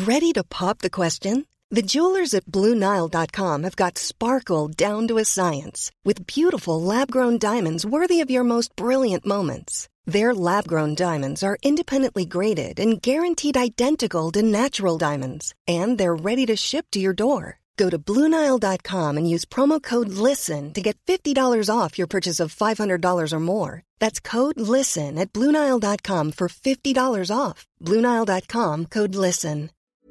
Ready to pop the question? The jewelers at BlueNile.com have got sparkle down to a science with beautiful lab-grown diamonds worthy of your most brilliant moments. Their lab-grown diamonds are independently graded and guaranteed identical to natural diamonds, and they're ready to ship to your door. Go to BlueNile.com and use promo code LISTEN to get $50 off your purchase of $500 or more. That's code LISTEN at BlueNile.com for $50 off. BlueNile.com, code LISTEN.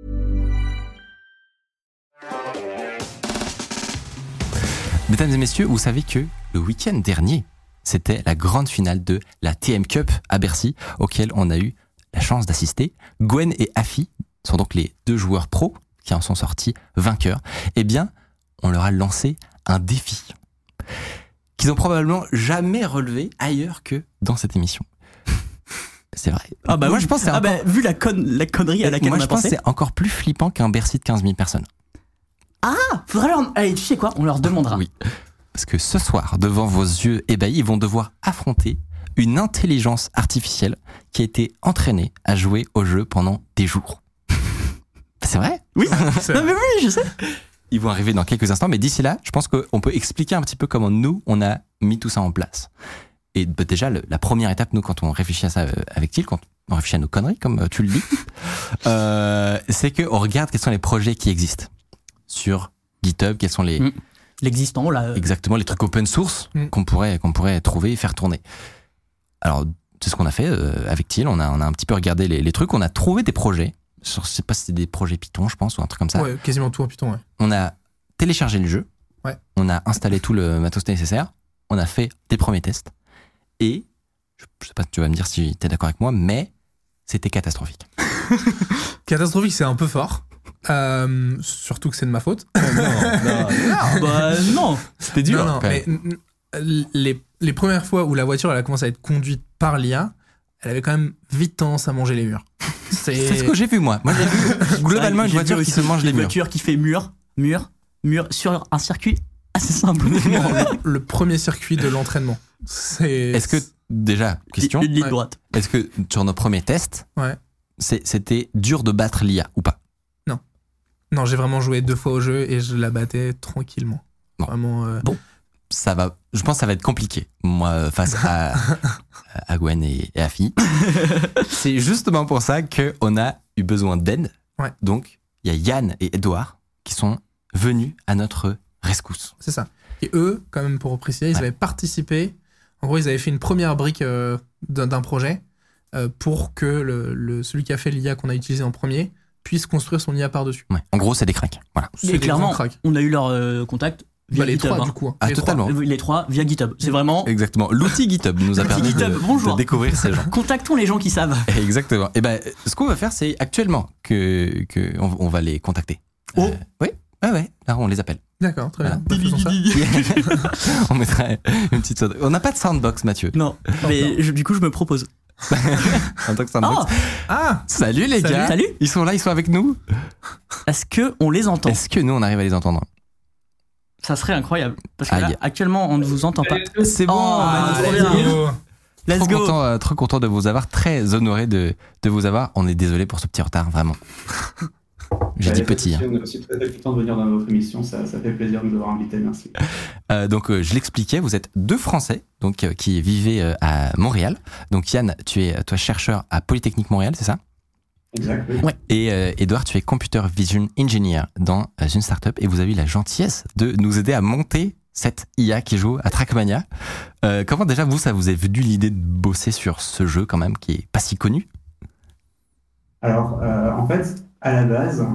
Mesdames et messieurs, vous savez que le week-end dernier, c'était la grande finale de la TM Cup à Bercy, auquel on a eu la chance d'assister. Gwen et Afi sont donc les 2 joueurs pros qui en sont sortis vainqueurs. Eh bien, on leur a lancé un défi qu'ils ont probablement jamais relevé ailleurs que dans cette émission. C'est vrai. Ah bah moi, oui. je pense que c'est encore... vu la connerie à laquelle moi, on a je pense pensé. que c'est encore plus flippant qu'un Bercy de 15 000 personnes. Ah, faudrait leur... Allez, tu sais quoi, on leur demandera. Oui. Parce que ce soir, devant vos yeux ébahis, ils vont devoir affronter une intelligence artificielle qui a été entraînée à jouer au jeu pendant des jours. C'est vrai ? Oui. Non mais oui, je sais. Ils vont arriver dans quelques instants, mais d'ici là, je pense qu'on peut expliquer un petit peu comment nous, on a mis tout ça en place. Et déjà, la première étape, nous, quand on réfléchit à ça avec Thiel, quand on réfléchit à nos conneries, comme tu le dis, c'est qu'on regarde quels sont les projets qui existent sur GitHub, quels sont les... L'existant, là. Exactement, les trucs open source qu'on pourrait trouver et faire tourner. Alors, c'est ce qu'on a fait avec Thiel, on a un petit peu regardé les trucs, on a trouvé des projets. Je sais pas si c'était des projets Python, je pense, ou un truc comme ça. Ouais, quasiment tout en Python, ouais. On a téléchargé le jeu, on a installé tout le matos nécessaire, on a fait des premiers tests, et je sais pas si tu vas me dire si tu es d'accord avec moi, mais c'était catastrophique. Catastrophique, c'est un peu fort. Surtout que c'est de ma faute. Non. C'était dur. Non, mais les premières fois où la voiture elle a commencé à être conduite par l'IA, elle avait quand même vite tendance à manger les murs. C'est ce que j'ai vu moi. Moi j'ai vu globalement une voiture qui se mange les murs. Une voiture qui fait mur sur un circuit assez simple. Le premier circuit de l'entraînement. Est-ce que déjà question une ligne droite. Est-ce que sur nos premiers tests, c'était dur de battre l'IA ou pas? Non, j'ai vraiment joué 2 fois au jeu et je la battais tranquillement. Bon. Vraiment. Bon, ça va. Je pense que ça va être compliqué, moi, face à Gwen et à Afi. C'est justement pour ça qu'on a eu besoin d'aide. Ouais. Donc, il y a Yann et Edouard qui sont venus à notre rescousse. C'est ça. Et eux, quand même, pour préciser, ils avaient participé. En gros, ils avaient fait une première brique d'un projet pour que celui qui a fait l'IA qu'on a utilisé en premier puisse construire son IA par-dessus. Ouais. En gros, c'est des cracks. Voilà. Et clairement, on a eu leur contact via les GitHub. 3, du coup. Ah, totalement. Les 3 via GitHub. C'est vraiment... Exactement. L'outil GitHub nous a permis de découvrir ces gens. Contactons les gens qui savent. Exactement. Et ben, ce qu'on va faire, c'est actuellement on va les contacter. Oh. Oui. Ouais. Là, on les appelle. D'accord, très bien. On mettra une petite sound. On n'a pas de soundbox, Mathieu. Non. Mais du coup, je me propose. En tant que soundbox. Salut les gars. Salut. Ils sont là, ils sont avec nous. Est-ce que on les entend? Est-ce que nous, on arrive à les entendre? Ça serait incroyable. Parce que là, actuellement, on ne vous entend pas. C'est bon. Let's go. Trop content de vous avoir. Très honoré de vous avoir. On est désolé pour ce petit retard, vraiment. J'ai dit petit. On est aussi très content de venir dans votre émission, ça fait plaisir de nous avoir invités, merci. Donc je l'expliquais, vous êtes 2 Français donc, qui vivez à Montréal. Donc Yann, tu es toi chercheur à Polytechnique Montréal, c'est ça? Exact, oui. Ouais. Et Edouard, tu es Computer Vision Engineer dans une startup et vous avez eu la gentillesse de nous aider à monter cette IA qui joue à Trackmania. Comment déjà ça vous est venu l'idée de bosser sur ce jeu quand même qui est pas si connu? Alors en fait, à la base,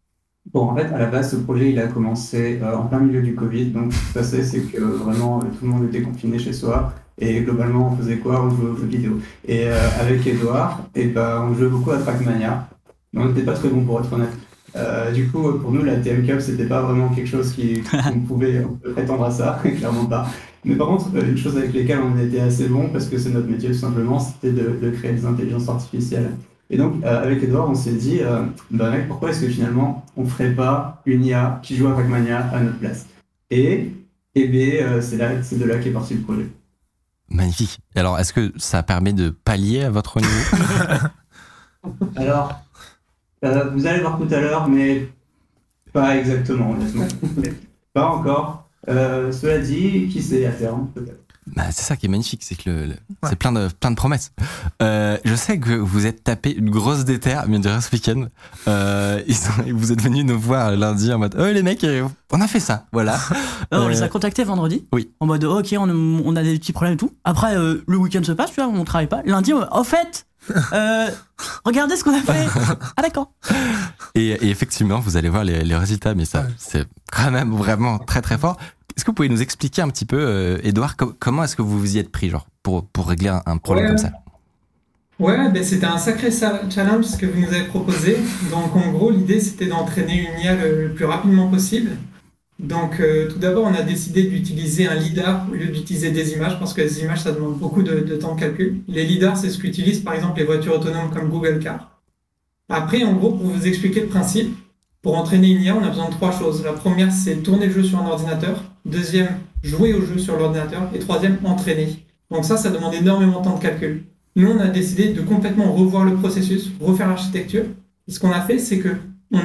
ce projet, il a commencé en plein milieu du Covid. Donc, ce qui se passait, c'est que vraiment, tout le monde était confiné chez soi. Et globalement, on faisait quoi? On jouait aux jeux vidéo. Et avec Edouard, on jouait beaucoup à Trackmania. Mais on n'était pas très bon pour être honnête. Du coup, pour nous, la TM Cup, c'était pas vraiment quelque chose qu'on pouvait prétendre à ça, clairement pas. Mais par contre, une chose avec laquelle on était assez bon, parce que c'est notre métier tout simplement, c'était de créer des intelligences artificielles. Et donc, avec Edouard, on s'est dit, mec, pourquoi est-ce que finalement, on ne ferait pas une IA qui joue à Trackmania à notre place? Et c'est de là qu'est parti le projet. Magnifique. Alors, est-ce que ça permet de pallier à votre niveau? Alors, Vous allez voir tout à l'heure, mais pas exactement, honnêtement. Pas encore. Cela dit, qui sait à terme, peut-être. Bah, c'est ça qui est magnifique, c'est que c'est plein de promesses. Je sais que vous êtes tapé une grosse déterre, me dirait ce week-end. Vous êtes venus nous voir lundi en mode « Oh les mecs, on a fait ça, voilà. » On les a contactés vendredi. Oui. En mode ok, on a des petits problèmes et tout. Après, le week-end se passe, tu vois, on travaille pas. Lundi, au fait, regardez ce qu'on a fait. Ah d'accord. Et effectivement, vous allez voir les résultats, mais ça, c'est quand même vraiment très très fort. Est-ce que vous pouvez nous expliquer un petit peu, Edouard, comment est-ce que vous vous y êtes pris, genre, pour régler un problème comme ça? Ouais, ben c'était un sacré challenge ce que vous nous avez proposé. Donc en gros, l'idée c'était d'entraîner une IA le plus rapidement possible. Donc tout d'abord, on a décidé d'utiliser un lidar au lieu d'utiliser des images, parce que les images, ça demande beaucoup de temps de calcul. Les lidars, c'est ce qu'utilisent par exemple les voitures autonomes comme Google Car. Après, en gros, pour vous expliquer le principe, pour entraîner une IA, on a besoin de 3 choses. La première, c'est tourner le jeu sur un ordinateur. Deuxième, jouer au jeu sur l'ordinateur. Et troisième, entraîner. Donc ça demande énormément de temps de calcul. Nous, on a décidé de complètement revoir le processus, refaire l'architecture. Et ce qu'on a fait, c'est que on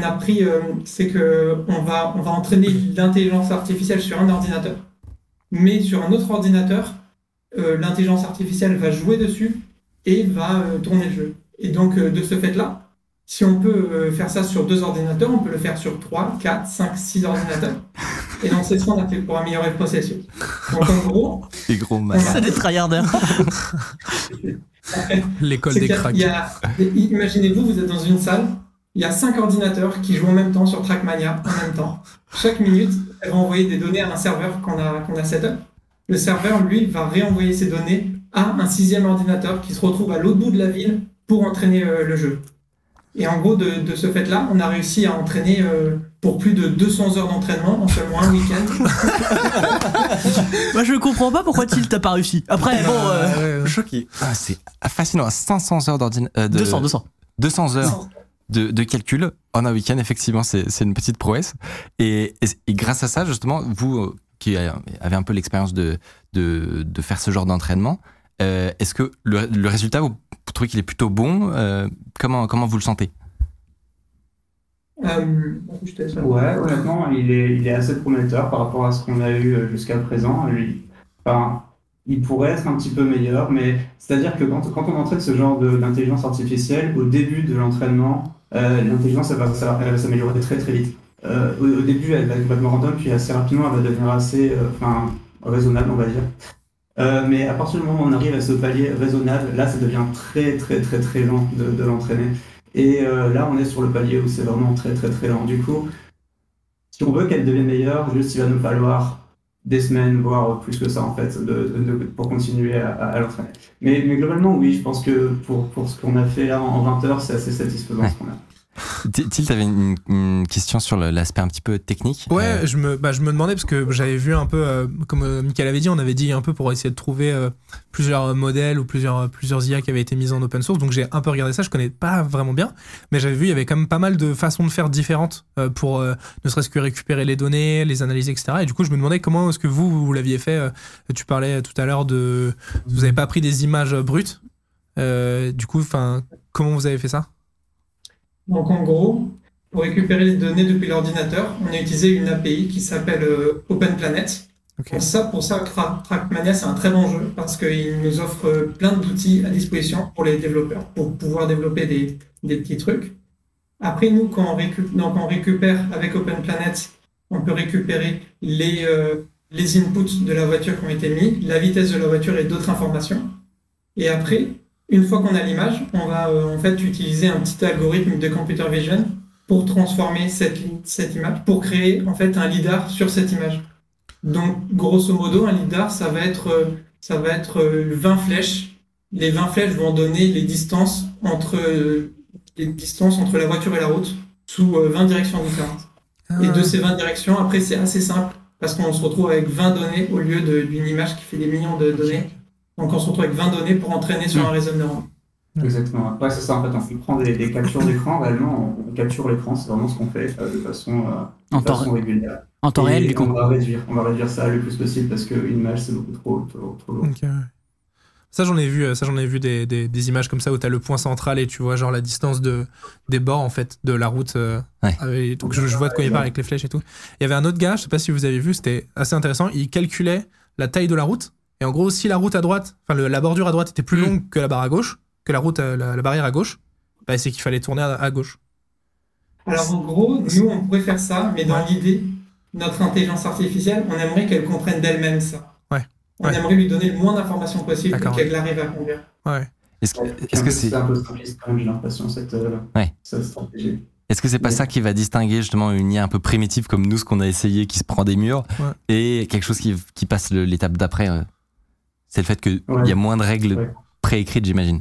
va entraîner l'intelligence artificielle sur un ordinateur. Mais sur un autre ordinateur, l'intelligence artificielle va jouer dessus et va tourner le jeu. Et donc, de ce fait-là, si on peut faire ça sur 2 ordinateurs, on peut le faire sur 3, 4, 5, 6 ordinateurs. Et donc, c'est ce qu'on a fait pour améliorer le processus. Donc, en gros... Les gros malades. C'est des tryharders. L'école des cracks. Imaginez-vous, vous êtes dans une salle, il y a 5 ordinateurs qui jouent en même temps sur Trackmania, en même temps. Chaque minute, elles vont envoyer des données à un serveur qu'on a setup. Le serveur, lui, va réenvoyer ces données à un 6e ordinateur qui se retrouve à l'autre bout de la ville pour entraîner le jeu. Et en gros, de ce fait-là, on a réussi à entraîner pour plus de 200 heures d'entraînement en seulement un week-end. Moi, je comprends pas pourquoi Tilt t'as pas réussi. Après, bon... Choqué. Ah, c'est fascinant. 500 heures 200 heures de calcul en un week-end, effectivement, c'est une petite prouesse. Et grâce à ça, justement, vous qui avez un peu l'expérience de faire ce genre d'entraînement, est-ce que le résultat, vous trouvez qu'il est plutôt bon? Comment vous le sentez? Ouais, honnêtement, il est assez prometteur par rapport à ce qu'on a eu jusqu'à présent. Il pourrait être un petit peu meilleur, mais c'est-à-dire que quand on entraîne ce genre d'intelligence artificielle, au début de l'entraînement, l'intelligence elle va s'améliorer très très vite. Au début, elle va être complètement random, puis assez rapidement, elle va devenir assez raisonnable, on va dire. Mais à partir du moment où on arrive à ce palier raisonnable, là, ça devient très très très très lent de l'entraîner. Et là, on est sur le palier où c'est vraiment très très très lent. Du coup, si on veut qu'elle devienne meilleure, juste il va nous falloir des semaines, voire plus que ça en fait, pour continuer à l'entraîner. Mais globalement, oui, je pense que pour ce qu'on a fait là en 20 heures, c'est assez satisfaisant ce qu'on a. Tilt, t'avais une question sur l'aspect un petit peu technique. Ouais, je me demandais, parce que j'avais vu un peu, comme Mickaël avait dit, on avait dit un peu pour essayer de trouver plusieurs modèles ou plusieurs IA qui avaient été mises en open source, donc j'ai un peu regardé ça, je connais pas vraiment bien, mais j'avais vu, il y avait quand même pas mal de façons de faire différentes pour ne serait-ce que récupérer les données, les analyser, etc. Et du coup, je me demandais comment est-ce que vous l'aviez fait. Tu parlais tout à l'heure vous avez pas pris des images brutes. Du coup, comment vous avez fait ça? Donc en gros, pour récupérer les données depuis l'ordinateur, on a utilisé une API qui s'appelle OpenPlanet. Okay. Pour ça, Trackmania, c'est un très bon jeu parce qu'il nous offre plein d'outils à disposition pour les développeurs, pour pouvoir développer des petits trucs. Après, nous, quand on récupère avec OpenPlanet, on peut récupérer les inputs de la voiture qui ont été mis, la vitesse de la voiture et d'autres informations. Et après, une fois qu'on a l'image, on va en fait utiliser un petit algorithme de computer vision pour transformer cette image, pour créer en fait un lidar sur cette image. Donc grosso modo, un lidar, ça va être 20 flèches. Les 20 flèches vont donner les distances entre la voiture et la route sous 20 directions différentes. Et de ces 20 directions, après c'est assez simple parce qu'on se retrouve avec 20 données au lieu d'une image qui fait des millions de données. Donc on se retrouve avec 20 données pour entraîner sur un réseau neuronal. Exactement. Ouais, c'est ça en fait. On prend des captures d'écran. Réellement, on capture l'écran. C'est vraiment ce qu'on fait de façon régulière. En temps réel, du coup. On va réduire ça le plus possible parce qu'une image c'est beaucoup trop long. Okay. Ça, j'en ai vu des images comme ça où t'as le point central et tu vois genre la distance des bords en fait de la route. Donc je vois de quoi il parle avec les flèches et tout. Il y avait un autre gars, je sais pas si vous avez vu, c'était assez intéressant. Il calculait la taille de la route et en gros si la route à droite, enfin la bordure à droite était plus longue que la barre à gauche, que la route, la barrière à gauche, bah c'est qu'il fallait tourner à gauche. Alors en gros, nous on pourrait faire ça, mais dans l'idée, notre intelligence artificielle, on aimerait qu'elle comprenne d'elle-même ça. On aimerait lui donner le moins d'informations possible pour qu'elle arrive à conduire. Ouais. Est-ce que c'est un peu simpliste quand même, j'ai l'impression, cette stratégie. Est-ce que c'est pas ça qui va distinguer justement une IA un peu primitive comme nous, ce qu'on a essayé, qui se prend des murs, et quelque chose qui passe l'étape d'après c'est le fait qu'il y a moins de règles préécrites, j'imagine.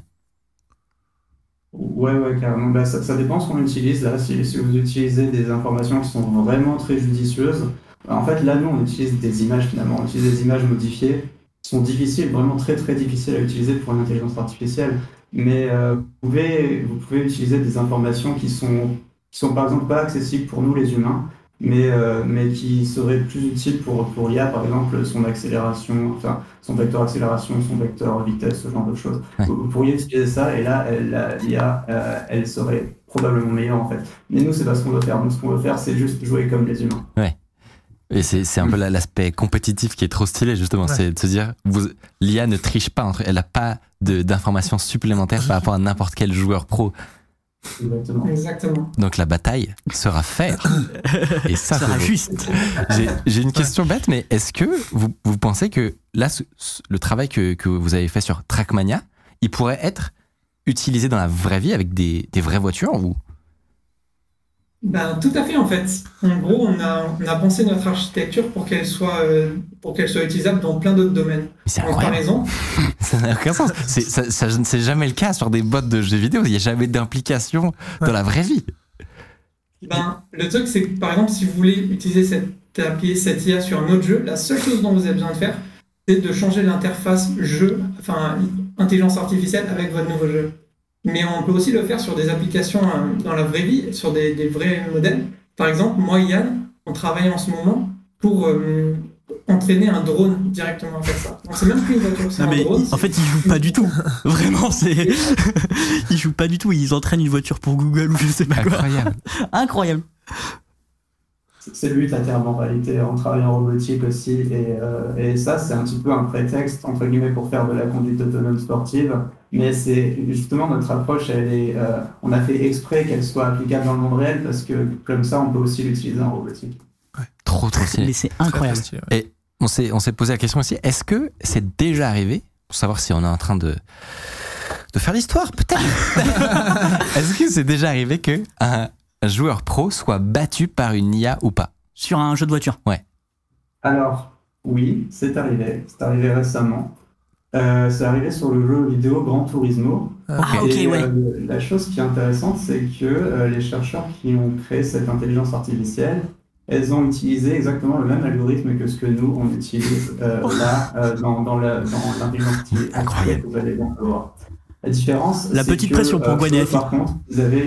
Ouais, carrément. Bah, ça dépend ce qu'on utilise. Là, si vous utilisez des informations qui sont vraiment très judicieuses, en fait, là, nous, on utilise des images finalement. On utilise des images modifiées qui sont difficiles, vraiment très très difficiles à utiliser pour une intelligence artificielle. Mais vous pouvez utiliser des informations qui sont par exemple pas accessibles pour nous les humains, mais qui seraient plus utiles pour l'IA, par exemple son accélération, enfin son vecteur accélération, son vecteur vitesse, ce genre de choses. Vous pourriez utiliser ça et là, l'IA, elle serait probablement meilleure en fait. Mais nous, c'est pas ce qu'on veut faire. Nous, ce qu'on veut faire, c'est juste jouer comme les humains. Ouais. Et c'est un peu l'aspect compétitif qui est trop stylé, justement. C'est de se dire, l'IA ne triche pas, elle n'a pas d'informations supplémentaires par rapport à n'importe quel joueur pro. Exactement. Donc la bataille sera faite. Et ça sera juste. J'ai une question bête, mais est-ce que vous pensez que là, le travail que vous avez fait sur Trackmania, il pourrait être utilisé dans la vraie vie avec des vraies voitures ou... Ben, tout à fait en fait. En gros, on a pensé notre architecture pour qu'elle soit utilisable dans plein d'autres domaines. C'est incroyable. Ça n'a aucun sens. C'est jamais le cas sur des bots de jeux vidéo. Il n'y a jamais d'implication dans la vraie vie. Ben, le truc, c'est que par exemple, si vous voulez utiliser cette IA sur un autre jeu, la seule chose dont vous avez besoin de faire, c'est de changer l'interface intelligence artificielle avec votre nouveau jeu. Mais on peut aussi le faire sur des applications dans la vraie vie, sur des vrais modèles. Par exemple, moi et Yann, on travaille en ce moment pour entraîner un drone directement à faire ça. Donc c'est même plus une voiture, c'est un drone. En fait, ils jouent pas du tout. Vraiment, ils jouent pas du tout. Ils entraînent une voiture pour Google ou je sais pas quoi. Incroyable. C'est le but à terme en réalité, on travaille en robotique aussi et ça c'est un petit peu un prétexte entre guillemets pour faire de la conduite autonome sportive, mais c'est justement notre approche, on a fait exprès qu'elle soit applicable dans le monde réel parce que comme ça on peut aussi l'utiliser en robotique. Trop stylé. Mais c'est incroyable. Et on s'est posé la question aussi, est-ce que c'est déjà arrivé, pour savoir si on est en train de faire l'histoire peut-être est-ce que c'est déjà arrivé que un joueur pro soit battu par une IA ou pas? Sur un jeu de voiture? Ouais. Alors, oui, c'est arrivé. C'est arrivé récemment. C'est arrivé sur le jeu vidéo Gran Turismo. La chose qui est intéressante, c'est que les chercheurs qui ont créé cette intelligence artificielle, elles ont utilisé exactement le même algorithme que ce que nous, on utilise dans l'intelligence artificielle. Incroyable. Vous allez bien le voir. La différence, la petite pression pour Gwen et Afi. Par contre, ils avaient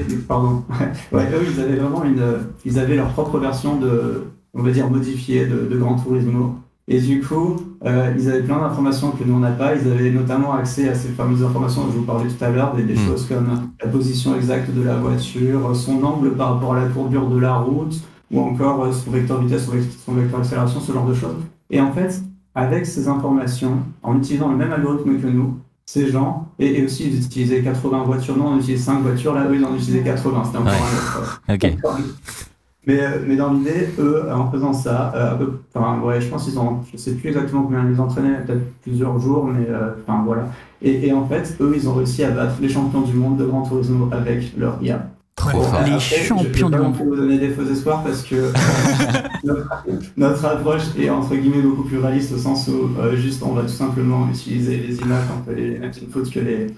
vraiment ils avaient leur propre version on va dire modifiée de Gran Turismo. Et du coup, ils avaient plein d'informations que nous on n'a pas. Ils avaient notamment accès à ces fameuses informations dont je vous parlais tout à l'heure, des choses comme la position exacte de la voiture, son angle par rapport à la courbure de la route, ou encore son vecteur vitesse, son vecteur accélération, ce genre de choses. Et en fait, avec ces informations, en utilisant le même algorithme que nous, ces gens, et aussi ils utilisaient 80 voitures, non on utilisait 5 voitures, là eux ils en utilisaient 80, c'était encore un autre. Okay. Mais dans l'idée, eux, en faisant ça, je pense je sais plus exactement combien ils entraînaient, peut-être plusieurs jours, mais voilà. Et en fait, eux, ils ont réussi à battre les champions du monde de Gran Turismo avec leur IA. Trop fort. Les champions du monde. Je vais pas vous donner des faux espoirs parce que notre approche est entre guillemets beaucoup plus réaliste au sens où juste on va tout simplement utiliser les images, on peut les mettre input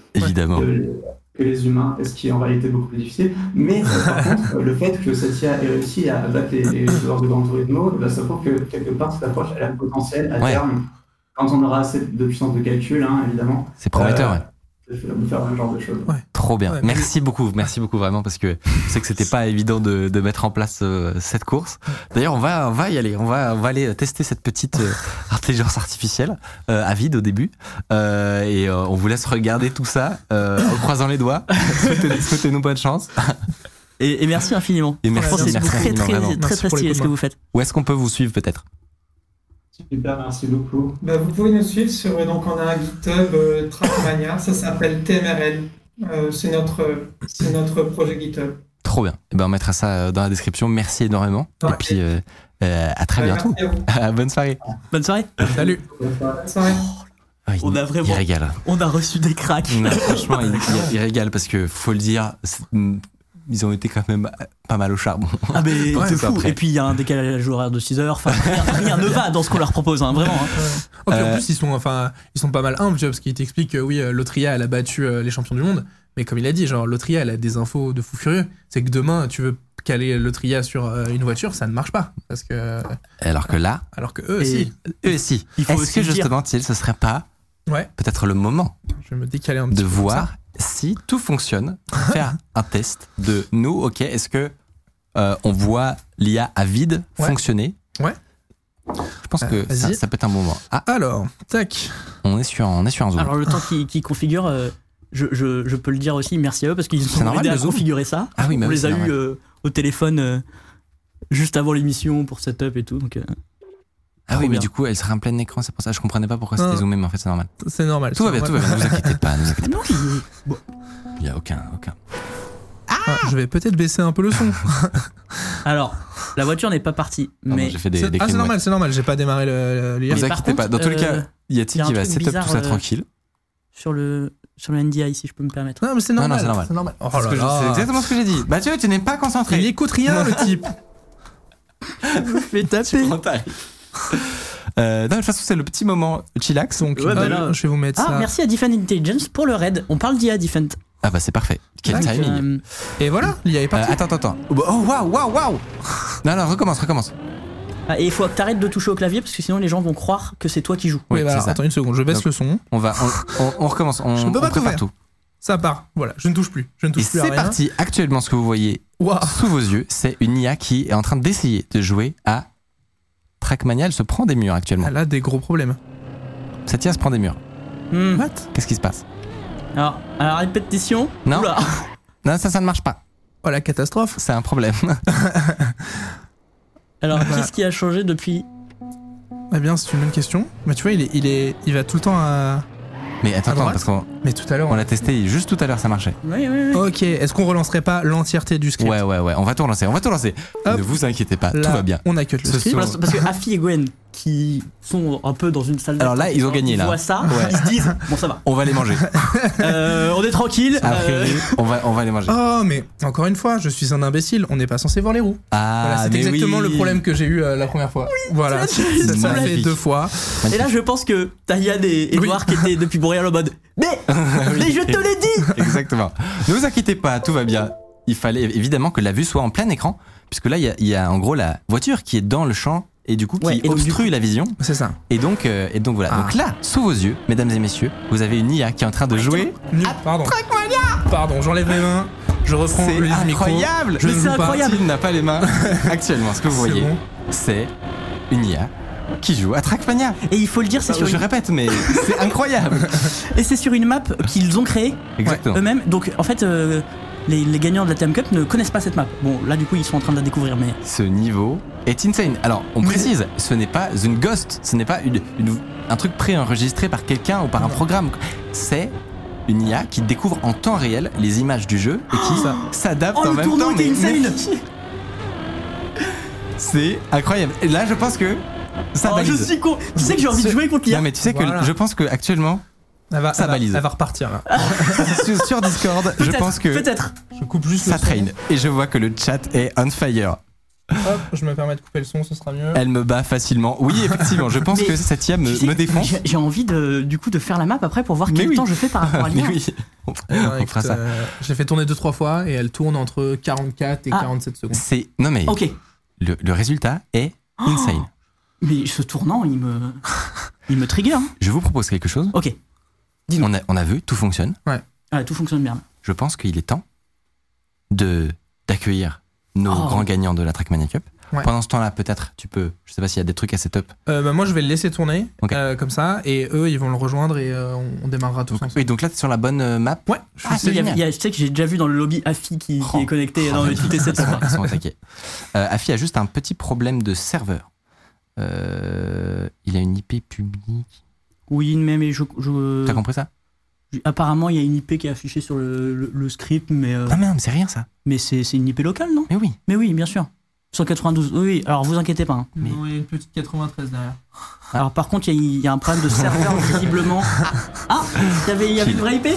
que les humains, ce qui est en réalité beaucoup plus difficile. Mais par contre, le fait que cette IA ait réussi à battre les joueurs de Gran Turismo, ça prouve que quelque part cette approche elle a le potentiel à terme, quand on aura assez de puissance de calcul, évidemment. C'est prometteur, de faire un genre de choses. Ouais. Trop bien. Ouais, merci beaucoup vraiment parce que je sais que c'était pas évident de mettre en place cette course. D'ailleurs, on va y aller. On va aller tester cette petite intelligence artificielle à vide au début et on vous laisse regarder tout ça en croisant les doigts. Souhaitez-nous bonne chance. Et merci infiniment. Et merci, Franchement, c'est merci très infiniment, vraiment. très stylé ce que vous faites. Où est-ce qu'on peut vous suivre peut-être? Super, merci beaucoup. Vous pouvez nous suivre sur, donc on a un GitHub Trackmania, ça s'appelle TMRL. C'est notre projet GitHub. Trop bien. Et ben on mettra ça dans la description. Merci énormément. Ouais. Et puis à très bientôt. Merci à vous. Bonne soirée. Bonne soirée. Salut. Bonne soirée. Ah, On a vraiment- il régale. On a reçu des cracks. Non, franchement, il régale parce que faut le dire, ils ont été quand même pas mal au charbon. Ah mais Ouais, c'est c'est fou. après. Et puis il y a un décalage horaire de 6 heures. Enfin, rien ne va dans ce qu'on leur propose, hein, vraiment. Hein. Oh, puis en plus, ils sont pas mal humbles, tu vois, parce qu'ils t'expliquent que oui, l'Autria, elle a battu les champions du monde. Mais comme il a dit, genre, l'Autria, elle a des infos de fou furieux. C'est que demain, tu veux caler l'Autria sur une voiture, ça ne marche pas. Parce que. Alors que là, Alors que eux Et- aussi. eux aussi. Il faut Est-ce aussi que dire- justement, Thiel, ce serait pas Ouais, peut-être le moment je vais me décaler un petit de peu. voir si tout fonctionne, faire un test de nous, ok, est-ce que on voit l'IA à vide Ouais. fonctionner? Ouais. Je pense que vas-y. ça peut être un bon moment. Ah, Alors, tac. on est sur un zoom. Alors le temps qu'ils configurent, je peux le dire aussi, merci à eux parce qu'ils C'est ont normal, aidé à le Zoom. configurer ça. Ah oui, mais on oui, les c'est a normal. eu au téléphone juste avant l'émission pour setup et tout. Donc, Ah oui, trop mais bien. du coup, elle serait en plein écran, c'est pour ça. Je comprenais pas pourquoi c'était Non. zoomé, mais en fait, c'est normal. C'est normal. Tout va bien, c'est tout va bien. Ne vous inquiétez pas, ne vous inquiétez non, pas. Il y a aucun. Ah, je vais peut-être baisser un peu le son. Alors, la voiture n'est pas partie, Pardon, mais j'ai fait des C'est cris de normal, c'est normal. J'ai pas démarré l'IA. Ne vous Mais par inquiétez pas. contre, Dans tous les cas, Yati y a un qui va truc setup bizarre, tout ça tranquille. sur le NDI, si je peux me permettre. Non, mais c'est Non, normal. non, c'est normal. Oh C'est là ce que là. c'est exactement ce que j'ai dit. Mathieu, tu n'es pas Il concentré. écoute rien, le type. Fais taper. Non, de toute façon, c'est le petit moment chillax. Donc, Ouais, bah là- je vais vous mettre Ah, ça. merci à Defend Intelligence pour le raid. On parle d'IA Defend. Ah bah c'est parfait. Quel Donc, timing. Et voilà, l'IA est partie. Attends. Oh waouh. Non, recommence. et il faut que t'arrêtes de toucher au clavier parce que sinon les gens vont croire que c'est toi qui joues. Oui, Oui, bah, c'est alors, ça. attends une seconde, je baisse Donc, le son. On recommence. Je ne peux On pas tout prépare faire. tout. Ça part. Voilà, je ne touche plus. Je ne Et touche plus à c'est rien. parti. Actuellement, ce que vous voyez Waouh. sous vos yeux, c'est une IA qui est en train d'essayer de jouer à Trackmania. Elle se prend des murs actuellement. Elle a des gros problèmes. Cette IA se prend des murs. Hmm. What? Qu'est-ce qui se passe? Alors, à la répétition. Non. Oula. Non, ça ne marche pas. Oh la catastrophe. C'est un problème. Alors, Bah. qu'est-ce qui a changé depuis? Eh bien, c'est une bonne question. Mais tu vois, il va tout le temps à. Mais attends, À droite parce qu'on Mais tout à l'heure. l'a testé juste tout à l'heure, ça marchait. Oui. Ok, est-ce qu'on relancerait pas l'entièreté du script? Ouais. On va tout relancer. Hop. Ne vous inquiétez pas, Là, tout va bien. On a cut le Ce script. sont- Parce que Afi et Gwen, qui sont un peu dans une salle Alors là, ils ont gagné, là. voient ça, Ouais. ils se disent bon, ça va. On va les manger. On est tranquille. Après, on va les manger. Oh, mais encore une fois, je suis un imbécile. On n'est pas censé voir les roues. Ah, Voilà, c'est mais exactement oui. le problème que j'ai eu la première fois. Voilà, c'est ça fait magnifique. 2 fois. Et là, je pense que t'as Yann et Edouard qui étaient depuis Boréal en mode mais je te l'ai dit. Exactement. Ne vous inquiétez pas, tout va bien. Il fallait évidemment que la vue soit en plein écran, puisque là, il y a en gros la voiture qui est dans le champ et du coup qui Ouais, et donc, obstrue la vision. C'est ça. Et donc voilà. Ah. Donc là, sous vos yeux, mesdames et messieurs, vous avez une IA qui est en train de jouer. Nul. Pardon. Pardon, j'enlève mes mains. Je reprends C'est le micro. incroyable. Je Mais ne c'est joue pas. incroyable. Il n'a pas les mains. Actuellement, ce que vous C'est voyez, bon. c'est une IA qui joue à Trackmania. Et il faut le dire, c'est sur Je une... répète, mais c'est incroyable. et c'est sur une map qu'ils ont créée Exactement. eux-mêmes. Donc en fait, les gagnants de la TM Cup ne connaissent pas cette map. Bon, là du coup, ils sont en train de la découvrir, mais Ce niveau est insane. Alors, on précise, ce n'est pas une ghost, ce n'est pas un truc préenregistré par quelqu'un ou par un programme. C'est une IA qui découvre en temps réel les images du jeu et qui s'adapte oh en le même tournoi temps. était insane. C'est incroyable. Et là, je pense que ça Oh, je balise. suis con. Tu sais que j'ai envie de jouer contre l'IA. Non, mais tu sais Voilà. que je pense que actuellement, ça balise. Elle va repartir là. sur Discord, je Peut-être, pense que peut-être. Je coupe juste ça le son. traîne. Et je vois que le chat est on fire. Hop, je me permets de couper le son, ce sera mieux. Elle me bat facilement. Oui, effectivement, je pense Mais que cette IA Tu sais me que défonce. J'ai envie du coup de faire la map après pour voir Mais quel oui. temps je fais par rapport à Mais l'IA. oui, on Ouais, fera ça. Je l'ai fait tourner 2-3 fois et elle tourne entre 44 et Ah. 47 secondes. C'est non mais Ok. le résultat est Oh. insane. Mais ce tournant, il me trigger. Hein. Je vous propose quelque chose. Ok. Dis-nous. On a vu, tout fonctionne. Ah, tout fonctionne bien. je pense qu'il est temps d'accueillir nos grands gagnants de la Trackmania Cup. Ouais. Pendant ce temps-là, peut-être, tu peux, je sais pas s'il y a des trucs à setup. Moi, je vais le laisser tourner, Ok. comme ça, et eux, ils vont le rejoindre et on démarrera tous ensemble. Oui, donc là, t'es sur la bonne map. Ouais, c'est génial. Je sais que j'ai déjà vu dans le lobby Afi qui est connecté dans le TT7. Ils sont attaqués. Afi a juste un petit problème de serveur. Il a une IP publique. Oui, mais T'as compris ça? apparemment, il y a une IP qui est affichée sur le script, mais Ah merde, c'est rien ça. mais c'est une IP locale, non? Mais oui. Mais oui, bien sûr. 192, oui, alors vous inquiétez pas. Hein. Mais- Non, il y a une petite 93 derrière. Alors par contre, il y a un problème de serveur visiblement. Ah, il y avait une vraie IP?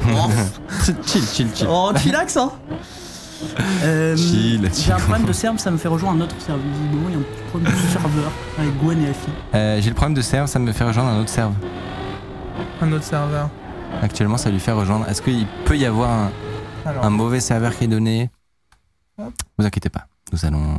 Chill. Oh, chillax, hein. Chill. J'ai un problème de serve, ça me fait rejoindre un autre serveur. Visiblement, il y a un petit problème de serveur avec Gwen et Afi. J'ai le problème de serve, ça me fait rejoindre un autre serve. Un autre serveur. Actuellement, ça lui fait rejoindre. Est-ce qu'il peut y avoir Alors, un mauvais serveur qui est donné? Hop. Vous inquiétez pas, nous allons.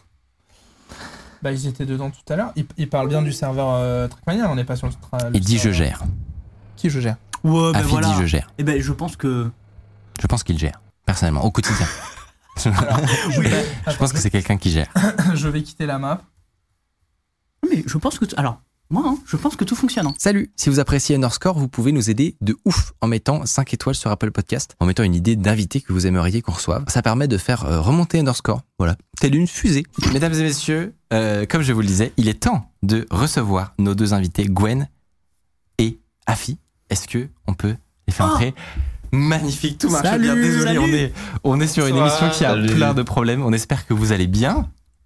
bah, ils étaient dedans tout à l'heure. Ils parlent bien du serveur Trackmania, on n'est pas sur le Il dit je serveur- gère. Qui je gère? Ouais, Afi dit je gère. Et ben je pense que. Je pense qu'il gère, personnellement, au quotidien. Oui, Je pense que c'est quelqu'un qui gère. Je vais quitter la map. mais je pense que. Alors, moi, hein, je pense que tout fonctionne. Hein. Salut, si vous appréciez Underscore, vous pouvez nous aider de ouf en mettant 5 étoiles sur Apple Podcast, en mettant une idée d'invité que vous aimeriez qu'on reçoive. Ça permet de faire remonter Underscore, voilà, telle une fusée. Mesdames et messieurs, comme je vous le disais, il est temps de recevoir nos deux invités, Gwen et Afi. Est-ce que on peut les faire entrer? Magnifique, tout marche Salut, bien. Désolé, salut. on est sur une Bonsoir. émission qui a Salut. plein de problèmes. On espère que vous allez bien.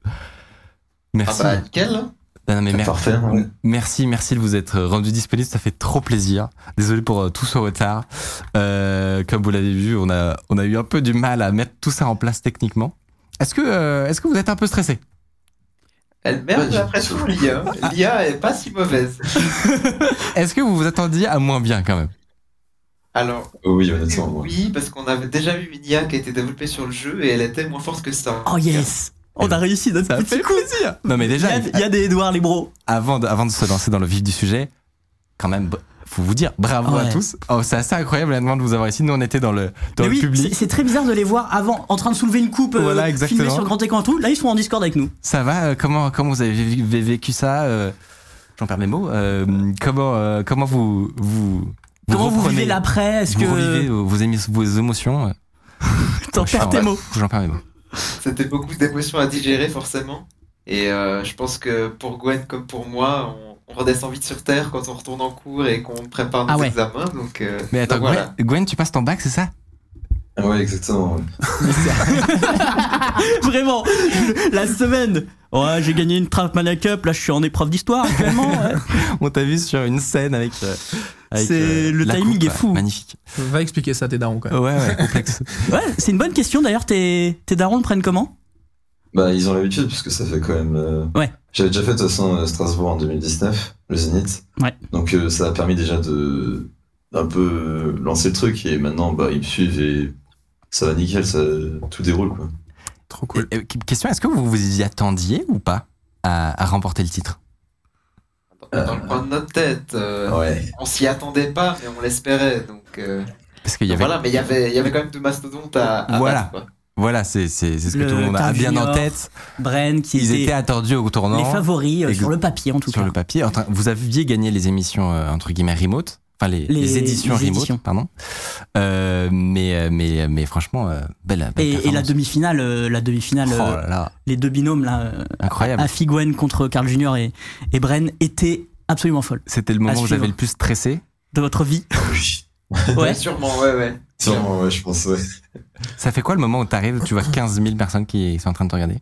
Merci. Ah bah nickel. Non, mais C'est parfait. Ouais. Merci de vous être rendu disponible, ça fait trop plaisir. Désolé pour tout ce retard. Comme vous l'avez vu, on a eu un peu du mal à mettre tout ça en place techniquement. Est-ce que vous êtes un peu stressé? Elle merde après tout l'IA. L'IA est pas si mauvaise. Est-ce que vous vous attendiez à moins bien quand même? Alors Oui, honnêtement. moi. oui, parce qu'on avait déjà vu une IA qui a été développée sur le jeu et elle était moins forte que ça. Oh yes! On a réussi notre Ça petit fait coup. plaisir. Non mais déjà, Il y a des Edouard, les bros. avant de se lancer dans le vif du sujet, quand même, faut vous dire bravo à Ouais. tous. Oh, c'est assez incroyable honnêtement de vous avoir ici. Nous on était dans le Mais oui, public. c'est très bizarre de les voir avant, en train de soulever une coupe, Voilà, exactement. filmée sur grand écran et tout. Là, ils sont en Discord avec nous. Ça va? Comment vous avez vécu ça? J'en perds mes mots. Comment vous Comment vous reprenez- vivez l'après? Est-ce vous revivez que vos émotions? t'en perds tes mots? J'en perds mes mots. C'était beaucoup d'émotions à digérer forcément. Et je pense que pour Gwen comme pour moi, on redescend vite sur Terre quand on retourne en cours et qu'on prépare nos Ah ouais. examens. Donc, Mais attends, donc voilà. Gwen, tu passes ton bac, c'est ça? Ah ouais, exactement. ouais. Vraiment, la semaine. Ouais, j'ai gagné une Trackmania Cup. Là, je suis en épreuve d'histoire actuellement. Ouais. On t'a vu sur une scène avec. Le la timing coupe, est fou. Magnifique. Va expliquer ça à tes darons quand même. Ouais, complexe. Ouais, c'est une bonne question. D'ailleurs, tes darons le prennent comment? Bah, ils ont l'habitude, puisque ça fait quand même. Ouais. J'avais déjà fait de toute façon Strasbourg en 2019, le Zénith. Ouais. Donc ça a permis déjà de un peu lancer le truc, et maintenant, bah, ils me suivent et ça va nickel, tout déroule, quoi. Trop cool. Question, est-ce que vous vous y attendiez ou pas à remporter le titre? Dans le coin de notre tête, Ouais. on s'y attendait pas, mais on l'espérait. Donc, Parce qu'il y avait. voilà, mais il y avait quand même deux mastodontes à Voilà. battre, quoi. Voilà, c'est ce que Le tout le monde a Carl bien en Junior, tête. Bren, qui Ils étaient étaient attendus au tournant. les favoris Ex- sur le papier en tout Sur cas. le papier. Enfin, vous aviez gagné les émissions entre guillemets remote. Enfin, les éditions les remote, éditions. pardon. Mais franchement, belle Et la performance. demi-finale, Oh là là, les deux binômes là, incroyable. Afi Gwen contre Carl Junior et Bren étaient absolument folles. C'était le moment où suivre. j'avais le plus stressé. De votre vie. Oui. Ouais. Sûrement, ouais. Sûrement, ouais, je pense, ouais. Ça fait quoi le moment où t'arrives, tu vois 15 000 personnes qui sont en train de te regarder?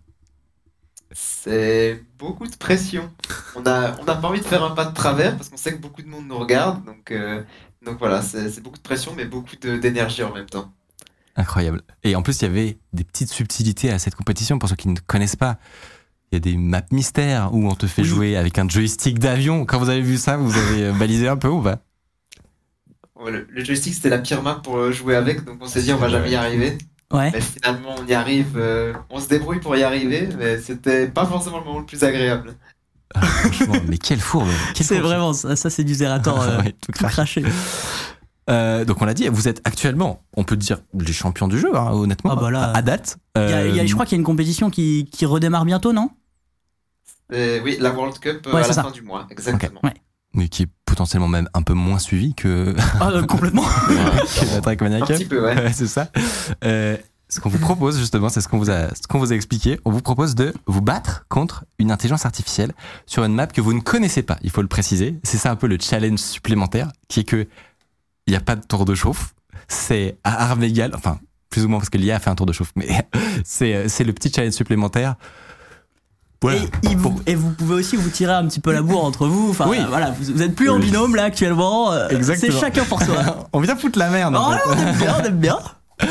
C'est beaucoup de pression. On n'a pas envie de faire un pas de travers parce qu'on sait que beaucoup de monde nous regarde. Donc voilà, c'est beaucoup de pression, mais beaucoup d'énergie en même temps. Incroyable. Et en plus, il y avait des petites subtilités à cette compétition. Pour ceux qui ne connaissent pas, il y a des maps mystères où on te fait Oui. jouer avec un joystick d'avion. Quand vous avez vu ça, vous avez balisé un peu ou pas? Ouais, le joystick, c'était la pire map pour jouer avec, donc on s'est dit on va jamais y arriver. Ouais. Mais finalement, on y arrive, on se débrouille pour y arriver, mais c'était pas forcément le moment le plus agréable. Franchement, mais quelle fourbe. Quelle C'est fourbe. vraiment ça c'est du Zerator Ouais, tout tout craché. Donc on l'a dit, vous êtes actuellement, on peut dire, les champions du jeu, hein, honnêtement, Ah bah là, à date. je crois qu'il y a une compétition qui redémarre bientôt, non? Oui, la World Cup Ouais, à c'est la ça. fin du mois, exactement. Ouais. Mais qui est potentiellement même un peu moins suivi que, Complètement. que la Trackmania Un Cup. petit peu, ouais. C'est ça. Ce qu'on vous propose justement, c'est ce qu'on vous a expliqué. On vous propose de vous battre contre une intelligence artificielle sur une map que vous ne connaissez pas. Il faut le préciser. C'est ça un peu le challenge supplémentaire, qui est que il n'y a pas de tour de chauffe. C'est à armes égales, enfin plus ou moins parce que l'IA a fait un tour de chauffe, mais c'est le petit challenge supplémentaire. Voilà. Et vous pouvez aussi vous tirer un petit peu la bourre entre vous. Enfin, Oui. voilà, vous êtes plus en binôme là actuellement. Exactement. C'est chacun pour soi. On vient foutre la merde. En Oh, fait. on aime bien.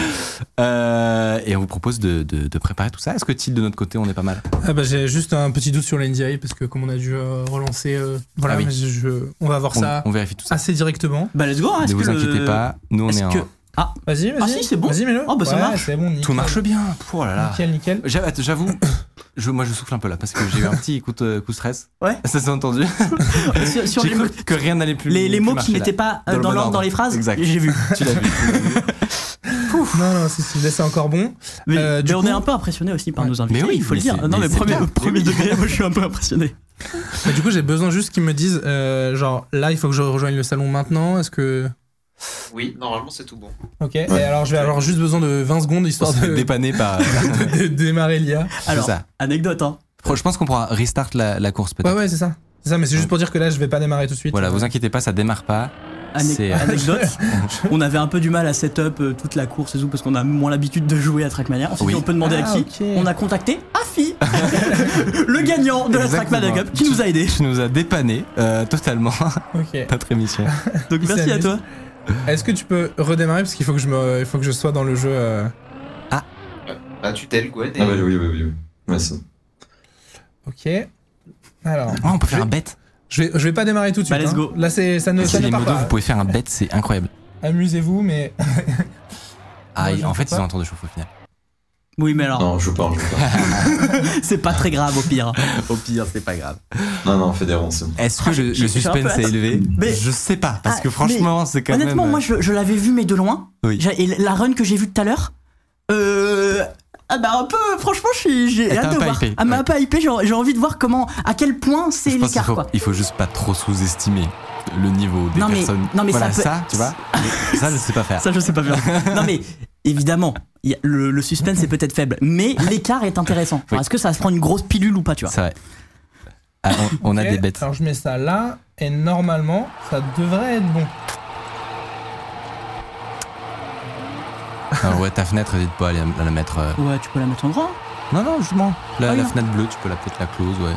Et on vous propose de préparer tout ça. Est-ce que Thiel, de notre côté, on est pas mal? J'ai juste un petit doute sur l'NDI parce que comme on a dû relancer, voilà, Ah oui. mais on va voir ça On vérifie tout ça. assez directement. Bah let's go. Hein, Ne vous inquiétez pas, nous on Est-ce est en... que... Vas-y. Ah si, c'est bon. Vas-y, mets-le. Oh, bah, ça marche. C'est bon, nickel. Tout marche bien. Oh là là. Nickel. J'avoue, moi je souffle un peu là parce que j'ai eu un petit coup de stress. Ouais. Ça s'est entendu. sur J'ai les, cru que rien n'allait plus. les plus mots marcher, qui là. n'étaient pas Dans le dans bon l'ordre ordre. dans les phrases, Exact. j'ai vu. Tu l'as vu. Non, c'est encore bon. Mais Du on coup- est un peu impressionné aussi par Ouais. nos invités, Mais oui, il faut le mais dire. c'est- Non mais mais c'est bien. premier Mais oui. degré, moi je suis un peu impressionné. Du coup, j'ai besoin juste qu'ils me disent, genre, là, il faut que je rejoigne le salon maintenant. Est-ce que. Oui, normalement, c'est tout bon. Ok. Et alors, je vais avoir juste besoin de 20 secondes On histoire se fait de dépanner par. de démarrer l'IA. Alors, ça. anecdote, hein. Je pense qu'on pourra restart la course peut-être. Ouais, c'est ça. C'est ça, mais c'est juste pour dire que là, je vais pas démarrer tout de suite. Voilà, vous inquiétez pas, ça démarre pas. C'est- Anecdote, on avait un peu du mal à setup toute la course et tout parce qu'on a moins l'habitude de jouer à Trackmania. On s'est Oui. dit on peut demander à qui. Ok. On a contacté Afi, le gagnant de la Exactement. Trackmania Cup, qui nous a aidés. Tu nous as dépanné totalement Ok. notre émission. Donc Il merci à s'amuse. toi. Est-ce que tu peux redémarrer parce qu'il faut que je sois dans le jeu. Bah, tu t'ailes, Gwen. Ah, oui. Ouais, ça. Ok. Alors, Oh, on peut faire un bet. je vais pas démarrer tout de suite. Bah, let's go. Là, ça ne Si les part modos, pas. vous pouvez faire un bet, c'est incroyable. Amusez-vous, mais. Ah, Moi, je en ne fait, peux ils pas. ont un tour de chauffe au final. Oui mais alors, Non, je joue pas. c'est pas très grave au pire. Au pire, c'est pas grave. Non, Fédéron, c'est bon. Est-ce que le j'ai un peu suspense est hâte. élevé? Mais- Je sais pas, parce Ah, que franchement, c'est quand Honnêtement, même. moi je l'avais vu mais de loin. Oui. Et la run que j'ai vue tout à l'heure, un peu, franchement, j'ai Elle t'a hâte de un peu voir. hypé, Elle m'a ouais. pas hypé, j'ai envie de voir à quel point c'est Je pense l'écart quoi. il faut juste pas trop sous-estimer le niveau des Non, mais- personnes. non, mais voilà, ça peut- tu vois, ça je sais pas faire. Ça, je sais pas bien. Non, mais évidemment, le suspense est peut-être faible, mais l'écart est intéressant. Genre, Oui. est-ce que ça va se prendre une grosse pilule ou pas, tu vois? C'est vrai. Ah, on a Ok, des bêtes. Alors, je mets ça là, et normalement, ça devrait être bon. Alors, ouais, ta fenêtre, n'hésite pas à la mettre. Ouais, tu peux la mettre en grand. Non, justement. Ah oui, La non. fenêtre bleue, tu peux peut-être la close, ouais.